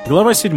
Глава 7.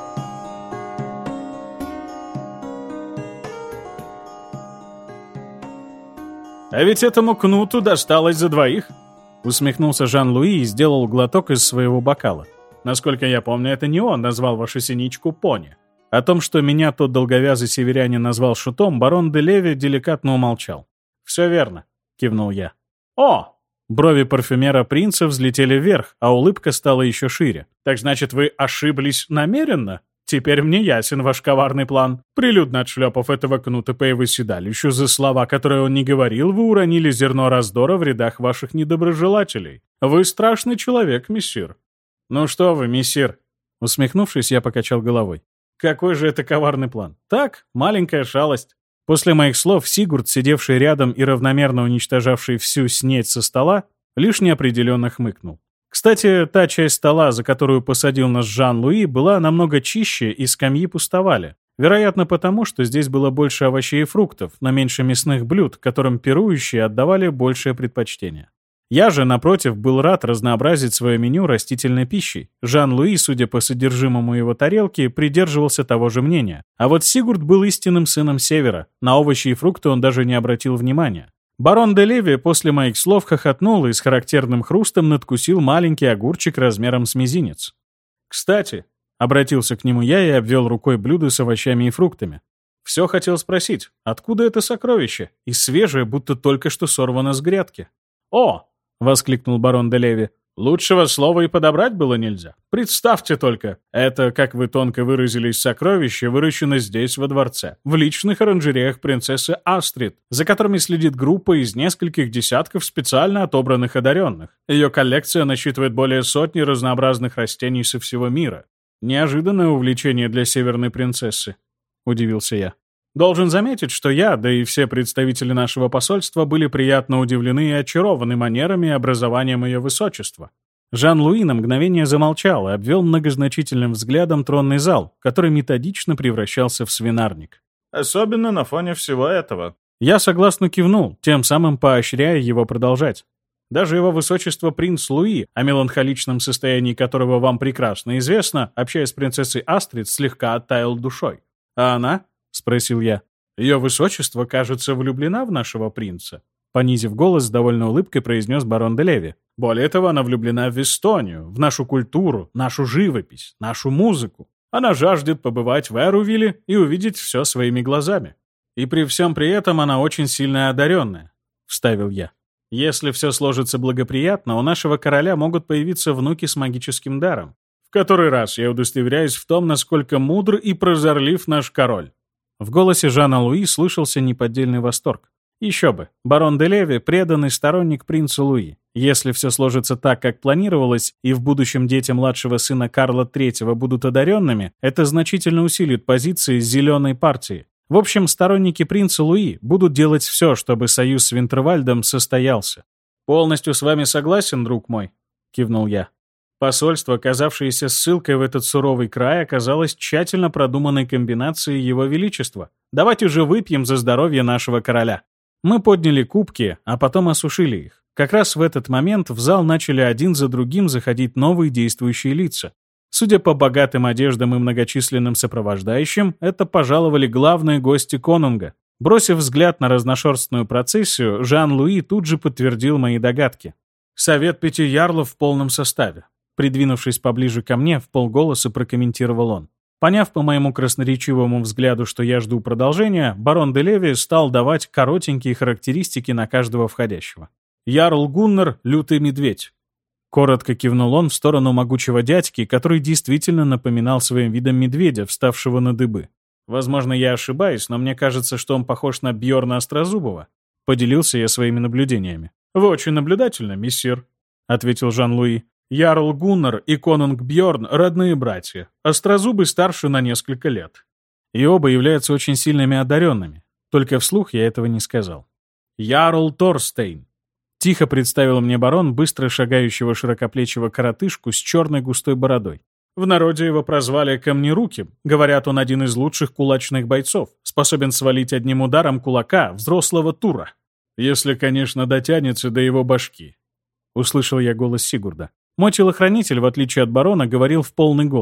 «А ведь этому кнуту досталось за двоих!» Усмехнулся Жан-Луи и сделал глоток из своего бокала. «Насколько я помню, это не он назвал вашу синичку пони». О том, что меня тот долговязый северянин назвал шутом, барон де Леви деликатно умолчал. «Все верно», — кивнул я. «О!» Брови парфюмера принца взлетели вверх, а улыбка стала еще шире. «Так значит, вы ошиблись намеренно? Теперь мне ясен ваш коварный план. Прилюдно отшлепав этого кнута по его седалищу за слова, которые он не говорил, вы уронили зерно раздора в рядах ваших недоброжелателей. Вы страшный человек, мессир». «Ну что вы, мессир?» Усмехнувшись, я покачал головой. «Какой же это коварный план? Так, маленькая шалость». После моих слов Сигурд, сидевший рядом и равномерно уничтожавший всю снеть со стола, лишь неопределенно хмыкнул. Кстати, та часть стола, за которую посадил нас Жан-Луи, была намного чище, и скамьи пустовали. Вероятно, потому, что здесь было больше овощей и фруктов, но меньше мясных блюд, которым пирующие отдавали большее предпочтение. Я же, напротив, был рад разнообразить свое меню растительной пищей. Жан-Луи, судя по содержимому его тарелки, придерживался того же мнения. А вот Сигурд был истинным сыном Севера. На овощи и фрукты он даже не обратил внимания. Барон де Леви после моих слов хохотнул и с характерным хрустом надкусил маленький огурчик размером с мизинец. «Кстати», — обратился к нему я и обвел рукой блюдо с овощами и фруктами. «Все хотел спросить, откуда это сокровище? И свежее, будто только что сорвано с грядки». «О!» — воскликнул барон де Леви. «Лучшего слова и подобрать было нельзя. Представьте только, это, как вы тонко выразились, сокровище выращено здесь, во дворце, в личных оранжереях принцессы Астрид, за которыми следит группа из нескольких десятков специально отобранных одаренных. Ее коллекция насчитывает более сотни разнообразных растений со всего мира. Неожиданное увлечение для северной принцессы», — удивился я. Должен заметить, что я, да и все представители нашего посольства были приятно удивлены и очарованы манерами и образованием ее высочества. Жан-Луи на мгновение замолчал и обвел многозначительным взглядом тронный зал, который методично превращался в свинарник. «Особенно на фоне всего этого». Я согласно кивнул, тем самым поощряя его продолжать. Даже его высочество принц Луи, о меланхоличном состоянии которого вам прекрасно известно, общаясь с принцессой Астрид, слегка оттаял душой. А она? — спросил я. «Ее высочество, кажется, влюблена в нашего принца», — понизив голос, с довольной улыбкой произнес барон де Леви. «Более того, она влюблена в Эстонию, в нашу культуру, нашу живопись, нашу музыку. Она жаждет побывать в Эрувиле и увидеть все своими глазами. И при всем при этом она очень сильно одаренная», — вставил я. «Если все сложится благоприятно, у нашего короля могут появиться внуки с магическим даром. В который раз я удостоверяюсь в том, насколько мудр и прозорлив наш король». В голосе Жана-Луи слышался неподдельный восторг. Еще бы, барон де Леви — преданный сторонник принца Луи. Если все сложится так, как планировалось, и в будущем дети младшего сына Карла III будут одаренными, это значительно усилит позиции зеленой партии. В общем, сторонники принца Луи будут делать все, чтобы союз с Винтервальдом состоялся. «Полностью с вами согласен, друг мой», — кивнул я. Посольство, оказавшееся ссылкой в этот суровый край, оказалось тщательно продуманной комбинацией Его Величества. Давайте уже выпьем за здоровье нашего короля. Мы подняли кубки, а потом осушили их. Как раз в этот момент в зал начали один за другим заходить новые действующие лица. Судя по богатым одеждам и многочисленным сопровождающим, это пожаловали главные гости конунга. Бросив взгляд на разношерстную процессию, Жан-Луи тут же подтвердил мои догадки. «Совет 5 ярлов в полном составе». Придвинувшись поближе ко мне, вполголоса прокомментировал он. Поняв по моему красноречивому взгляду, что я жду продолжения, барон де Леви стал давать коротенькие характеристики на каждого входящего. «Ярл Гуннар — лютый медведь». Коротко кивнул он в сторону могучего дядьки, который действительно напоминал своим видом медведя, вставшего на дыбы. «Возможно, я ошибаюсь, но мне кажется, что он похож на Бьорна Острозубова». Поделился я своими наблюдениями. «Вы очень наблюдательны, мессир», — ответил Жан-Луи. «Ярл Гуннар и конунг Бьорн — родные братья. Острозубый старше на несколько лет. И оба являются очень сильными одаренными. Только вслух я этого не сказал. Ярл Торстейн». Тихо представил мне барон быстро шагающего широкоплечего коротышку с черной густой бородой. В народе его прозвали Камнеруким. Говорят, он один из лучших кулачных бойцов, способен свалить одним ударом кулака взрослого тура. Если, конечно, дотянется до его башки. Услышал я голос Сигурда. Мой телохранитель, в отличие от барона, говорил в полный голос.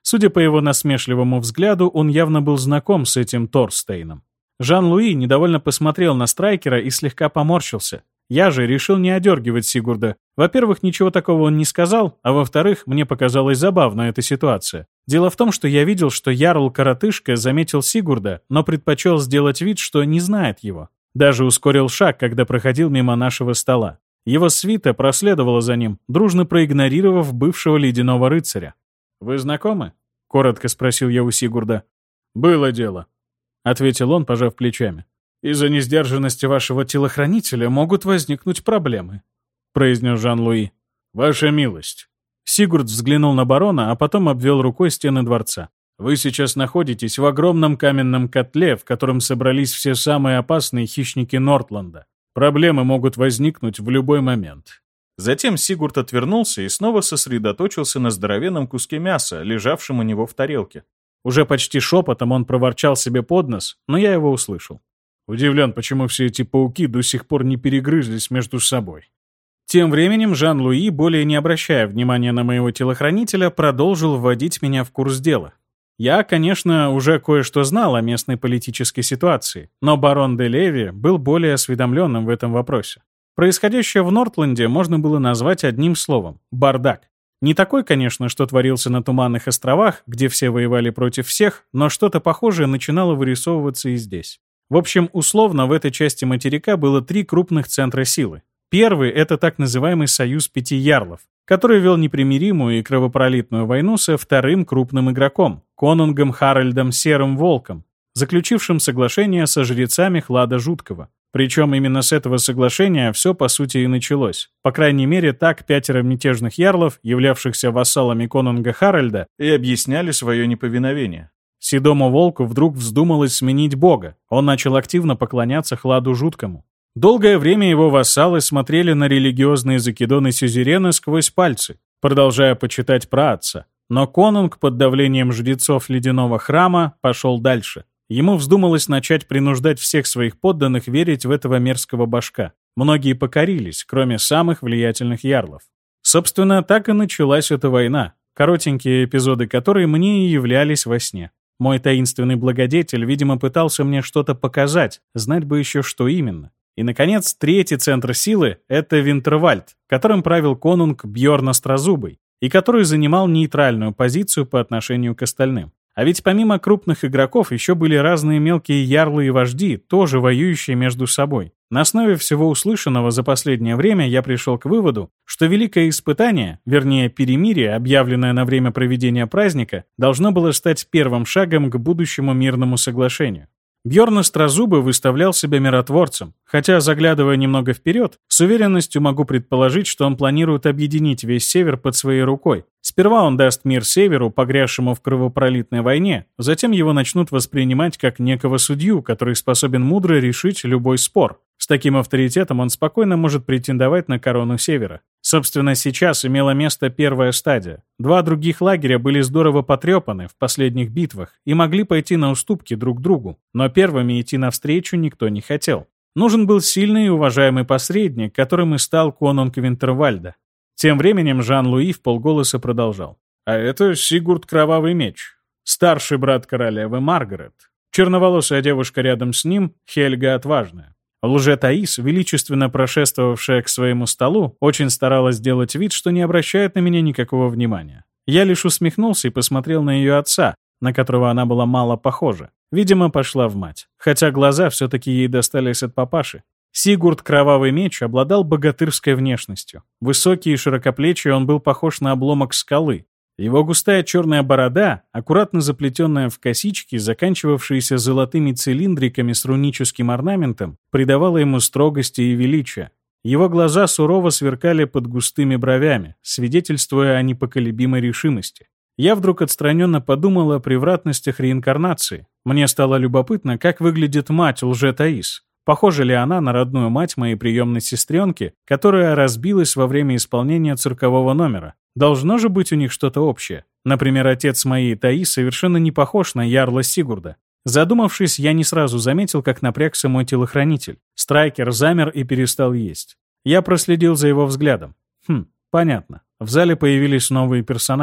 Судя по его насмешливому взгляду, он явно был знаком с этим Торстейном. Жан-Луи недовольно посмотрел на Страйкера и слегка поморщился. Я же решил не одергивать Сигурда. Во-первых, ничего такого он не сказал, а во-вторых, мне показалась забавна эта ситуация. Дело в том, что я видел, что Ярл-коротышка заметил Сигурда, но предпочел сделать вид, что не знает его. Даже ускорил шаг, когда проходил мимо нашего стола. Его свита проследовала за ним, дружно проигнорировав бывшего ледяного рыцаря. «Вы знакомы?» — коротко спросил я у Сигурда. «Было дело», — ответил он, пожав плечами. «Из-за несдержанности вашего телохранителя могут возникнуть проблемы», — произнес Жан-Луи. «Ваша милость». Сигурд взглянул на барона, а потом обвел рукой стены дворца. «Вы сейчас находитесь в огромном каменном котле, в котором собрались все самые опасные хищники Нортланда. Проблемы могут возникнуть в любой момент». Затем Сигурд отвернулся и снова сосредоточился на здоровенном куске мяса, лежавшем у него в тарелке. Уже почти шепотом он проворчал себе под нос, но я его услышал. Удивлен, почему все эти пауки до сих пор не перегрызлись между собой. Тем временем Жан-Луи, более не обращая внимания на моего телохранителя, продолжил вводить меня в курс дела. Я, конечно, уже кое-что знал о местной политической ситуации, но барон де Леви был более осведомленным в этом вопросе. Происходящее в Нортленде можно было назвать одним словом — бардак. Не такой, конечно, что творился на Туманных островах, где все воевали против всех, но что-то похожее начинало вырисовываться и здесь. В общем, условно, в этой части материка было 3 крупных центра силы. Первый — это так называемый Союз 5 Ярлов, который вел непримиримую и кровопролитную войну со вторым крупным игроком — конунгом Харальдом Серым Волком, заключившим соглашение со жрецами Хлада Жуткого. Причем именно с этого соглашения все по сути и началось. По крайней мере, так 5 мятежных ярлов, являвшихся вассалами конунга Харальда, и объясняли свое неповиновение. Седому волку вдруг вздумалось сменить бога. Он начал активно поклоняться Хладу Жуткому. Долгое время его вассалы смотрели на религиозные закидоны сюзерена сквозь пальцы, продолжая почитать праотца. Но конунг под давлением жрецов ледяного храма пошел дальше. Ему вздумалось начать принуждать всех своих подданных верить в этого мерзкого башка. Многие покорились, кроме самых влиятельных ярлов. Собственно, так и началась эта война, коротенькие эпизоды которой мне и являлись во сне. Мой таинственный благодетель, видимо, пытался мне что-то показать, знать бы еще, что именно. И, наконец, третий центр силы — это Винтервальд, которым правил конунг Бьорн Острозубый, и который занимал нейтральную позицию по отношению к остальным. А ведь помимо крупных игроков еще были разные мелкие ярлы и вожди, тоже воюющие между собой. На основе всего услышанного за последнее время я пришел к выводу, что великое испытание, вернее перемирие, объявленное на время проведения праздника, должно было стать первым шагом к будущему мирному соглашению. Бьорн Острозубый выставлял себя миротворцем, хотя, заглядывая немного вперед, с уверенностью могу предположить, что он планирует объединить весь Север под своей рукой. Сперва он даст мир Северу, погрязшему в кровопролитной войне, затем его начнут воспринимать как некого судью, который способен мудро решить любой спор. С таким авторитетом он спокойно может претендовать на корону Севера. Собственно, сейчас имела место первая стадия. 2 других лагеря были здорово потрепаны в последних битвах и могли пойти на уступки друг другу, но первыми идти навстречу никто не хотел. Нужен был сильный и уважаемый посредник, которым и стал конунг Винтервальда. Тем временем Жан-Луи вполголоса продолжал. А это Сигурд Кровавый Меч, старший брат королевы Маргарет. Черноволосая девушка рядом с ним — Хельга Отважная. Лже-Таис, величественно прошествовавшая к своему столу, очень старалась сделать вид, что не обращает на меня никакого внимания. Я лишь усмехнулся и посмотрел на ее отца, на которого она была мало похожа. Видимо, пошла в мать. Хотя глаза все-таки ей достались от папаши. Сигурд Кровавый Меч обладал богатырской внешностью. Высокий и широкоплечий он был похож на обломок скалы. Его густая черная борода, аккуратно заплетенная в косички, заканчивавшиеся золотыми цилиндриками с руническим орнаментом, придавала ему строгости и величия. Его глаза сурово сверкали под густыми бровями, свидетельствуя о непоколебимой решимости. Я вдруг отстраненно подумал о превратностях реинкарнации. Мне стало любопытно, как выглядит мать Лже-Таис. Похожа ли она на родную мать моей приемной сестренки, которая разбилась во время исполнения циркового номера? Должно же быть у них что-то общее. Например, отец моей Таи совершенно не похож на ярла Сигурда. Задумавшись, я не сразу заметил, как напрягся мой телохранитель. Страйкер замер и перестал есть. Я проследил за его взглядом. Понятно. В зале появились новые персонажи.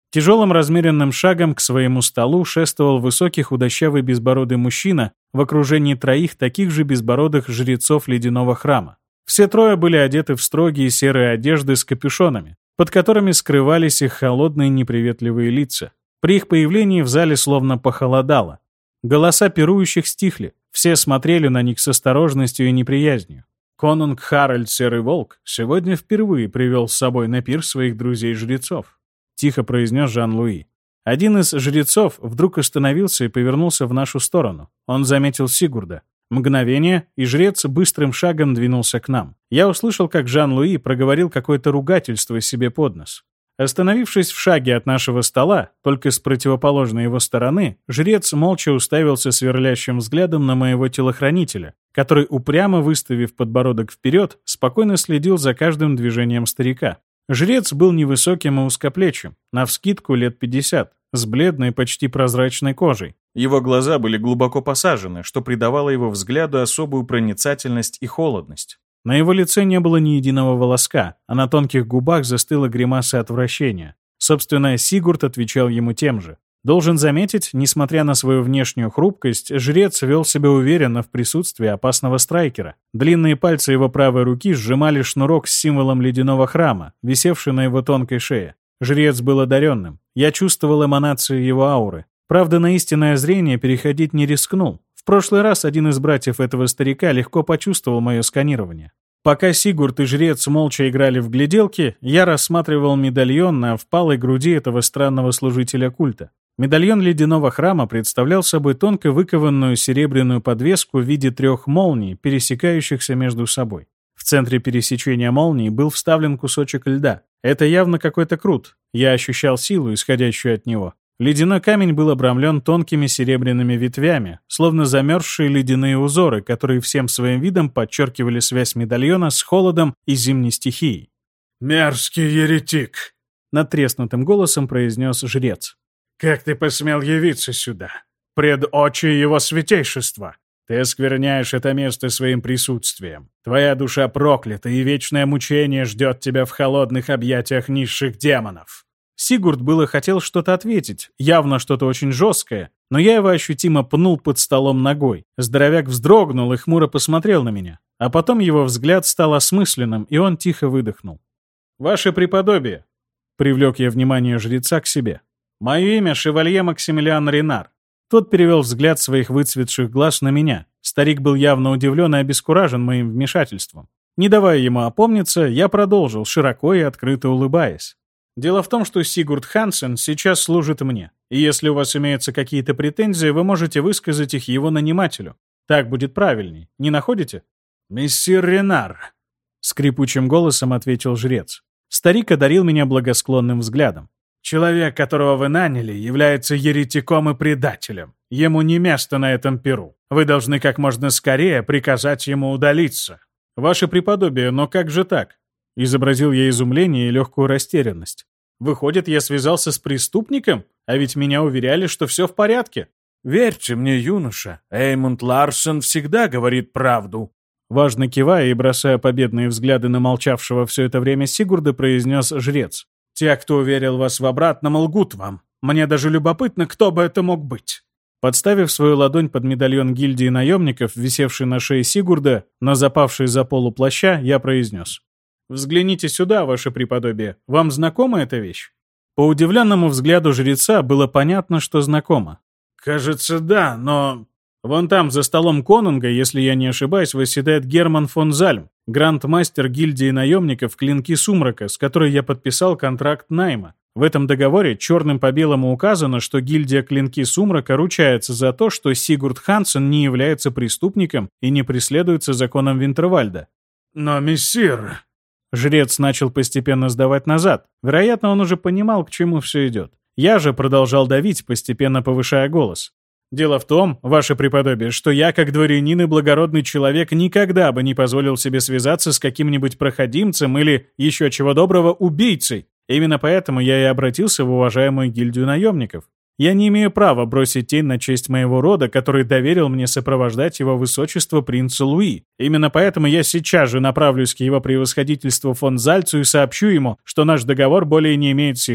Тяжелым размеренным шагом к своему столу шествовал высокий худощавый безбородый мужчина в окружении троих таких же безбородых жрецов ледяного храма. Все трое были одеты в строгие серые одежды с капюшонами, под которыми скрывались их холодные неприветливые лица. При их появлении в зале словно похолодало. Голоса пирующих стихли, все смотрели на них с осторожностью и неприязнью. Конунг Харальд Серый Волк сегодня впервые привел с собой на пир своих друзей-жрецов. Тихо произнес Жан-Луи. Один из жрецов вдруг остановился и повернулся в нашу сторону. Он заметил Сигурда. Мгновение, и жрец быстрым шагом двинулся к нам. Я услышал, как Жан-Луи проговорил какое-то ругательство себе под нос. Остановившись в шаге от нашего стола, только с противоположной его стороны, жрец молча уставился сверлящим взглядом на моего телохранителя, который, упрямо выставив подбородок вперед, спокойно следил за каждым движением старика. Жрец был невысоким и узкоплечим, навскидку лет 50, с бледной, почти прозрачной кожей. Его глаза были глубоко посажены, что придавало его взгляду особую проницательность и холодность. На его лице не было ни единого волоска, а на тонких губах застыла гримаса отвращения. Собственно, Сигурд отвечал ему тем же. Должен заметить, несмотря на свою внешнюю хрупкость, жрец вел себя уверенно в присутствии опасного страйкера. Длинные пальцы его правой руки сжимали шнурок с символом ледяного храма, висевший на его тонкой шее. Жрец был одаренным. Я чувствовал эманацию его ауры. Правда, на истинное зрение переходить не рискнул. В прошлый раз один из братьев этого старика легко почувствовал мое сканирование. Пока Сигурд и жрец молча играли в гляделки, я рассматривал медальон на впалой груди этого странного служителя культа. Медальон ледяного храма представлял собой тонко выкованную серебряную подвеску в виде 3 молний, пересекающихся между собой. В центре пересечения молний был вставлен кусочек льда. Это явно какой-то крут. Я ощущал силу, исходящую от него. Ледяной камень был обрамлен тонкими серебряными ветвями, словно замерзшие ледяные узоры, которые всем своим видом подчеркивали связь медальона с холодом и зимней стихией. «Мерзкий еретик!» — надтреснутым голосом произнес жрец. «Как ты посмел явиться сюда? Пред очи его святейшества! Ты оскверняешь это место своим присутствием. Твоя душа проклята, и вечное мучение ждет тебя в холодных объятиях низших демонов!» Сигурд было хотел что-то ответить, явно что-то очень жесткое, но я его ощутимо пнул под столом ногой. Здоровяк вздрогнул и хмуро посмотрел на меня. А потом его взгляд стал осмысленным, и он тихо выдохнул. «Ваше преподобие!» — привлек я внимание жреца к себе. «Мое имя Шевалье Максимилиан Ренар». Тот перевел взгляд своих выцветших глаз на меня. Старик был явно удивлен и обескуражен моим вмешательством. Не давая ему опомниться, я продолжил, широко и открыто улыбаясь. Дело в том, что Сигурд Хансен сейчас служит мне, и если у вас имеются какие-то претензии, вы можете высказать их его нанимателю. Так будет правильней, не находите? «Мессир Ренар», — скрипучим голосом ответил жрец. Старик одарил меня благосклонным взглядом. «Человек, которого вы наняли, является еретиком и предателем. Ему не место на этом пиру. Вы должны как можно скорее приказать ему удалиться». «Ваше преподобие, но как же так?» Изобразил я изумление и легкую растерянность. «Выходит, я связался с преступником? А ведь меня уверяли, что все в порядке». «Верьте мне, юноша, Эймунд Ларсен всегда говорит правду». Важно кивая и бросая победные взгляды на молчавшего все это время Сигурда, произнес жрец. «Те, кто уверил вас в обратном, лгут вам. Мне даже любопытно, кто бы это мог быть». Подставив свою ладонь под медальон гильдии наемников, висевший на шее Сигурда, на запавший за полу плаща, я произнес. «Взгляните сюда, ваше преподобие. Вам знакома эта вещь?» По удивленному взгляду жреца было понятно, что знакомо. «Кажется, да, но...» «Вон там, за столом конунга, если я не ошибаюсь, восседает Герман фон Зальм, гранд-мастер гильдии наемников Клинки Сумрака, с которой я подписал контракт найма. В этом договоре черным по белому указано, что гильдия Клинки Сумрака ручается за то, что Сигурд Хансен не является преступником и не преследуется законом Винтервальда». «Но, мессир...» Жрец начал постепенно сдавать назад. Вероятно, он уже понимал, к чему все идет. Я же продолжал давить, постепенно повышая голос. «Дело в том, ваше преподобие, что я, как дворянин и благородный человек, никогда бы не позволил себе связаться с каким-нибудь проходимцем или, еще чего доброго, убийцей. Именно поэтому я и обратился в уважаемую гильдию наемников. Я не имею права бросить тень на честь моего рода, который доверил мне сопровождать его высочество принца Луи. Именно поэтому я сейчас же направлюсь к его превосходительству фон Зальцу и сообщу ему, что наш договор более не имеет силы.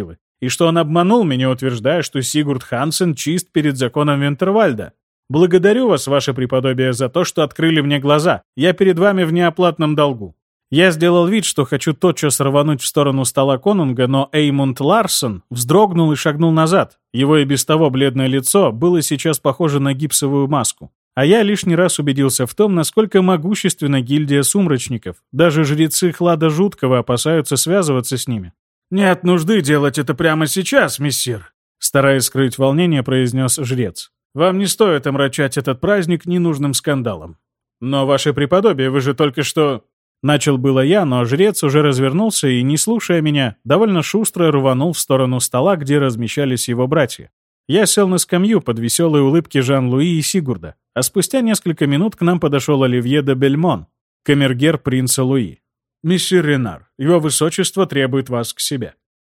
и что он обманул меня, утверждая, что Сигурд Хансен чист перед законом Вентервальда. Благодарю вас, ваше преподобие, за то, что открыли мне глаза. Я перед вами в неоплатном долгу». Я сделал вид, что хочу тотчас рвануть в сторону стола конунга, но Эймунд Ларсон вздрогнул и шагнул назад. Его и без того бледное лицо было сейчас похоже на гипсовую маску. А я лишний раз убедился в том, насколько могущественна гильдия сумрачников. Даже жрецы Хлада Жуткого опасаются связываться с ними. «Нет нужды делать это прямо сейчас, мессир», — стараясь скрыть волнение, произнес жрец. «Вам не стоит омрачать этот праздник ненужным скандалом». «Но, ваше преподобие, вы же только что...» Начал было я, но жрец уже развернулся и, не слушая меня, довольно шустро рванул в сторону стола, где размещались его братья. Я сел на скамью под веселые улыбки Жан-Луи и Сигурда, а спустя несколько минут к нам подошел Оливье де Бельмон, камергер принца Луи. «Мессир Ренар, его высочество требует вас к себе».